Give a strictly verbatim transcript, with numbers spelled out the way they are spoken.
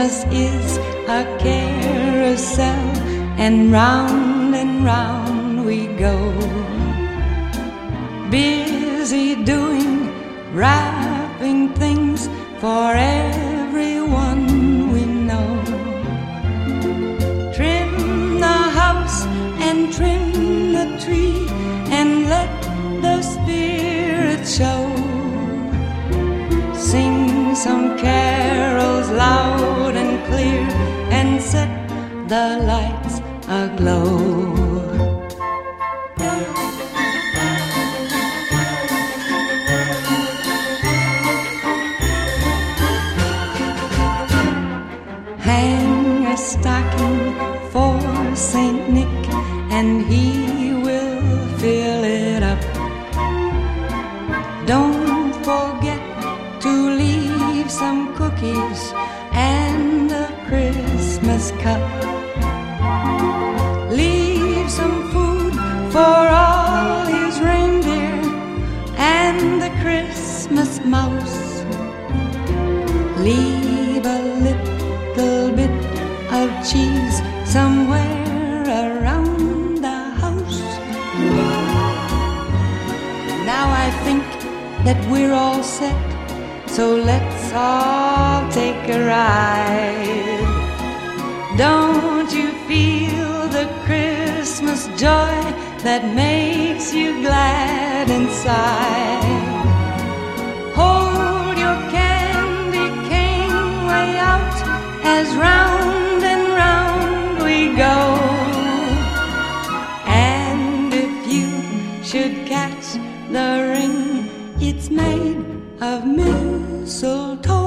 Christmas is a carousel, and round and round we go, busy doing wrapping things for everyone we know. Trim the house and trim the tree, and let the spirit show. Sing some carols loud and clear, and set the lights aglow. Hang a stocking for Saint Nick, and he will fill it up. Don't forget to leave some cookies and a Christmas cup. Leave some food for all his reindeer and the Christmas mouse. Leave a little bit of cheese somewhere around the house. Now I think that we're all set, so let's all take a ride. Don't you feel the Christmas joy that makes you glad inside? Hold your candy cane way out as round and round we go. And if you should catch the ring, it's made of mistletoe.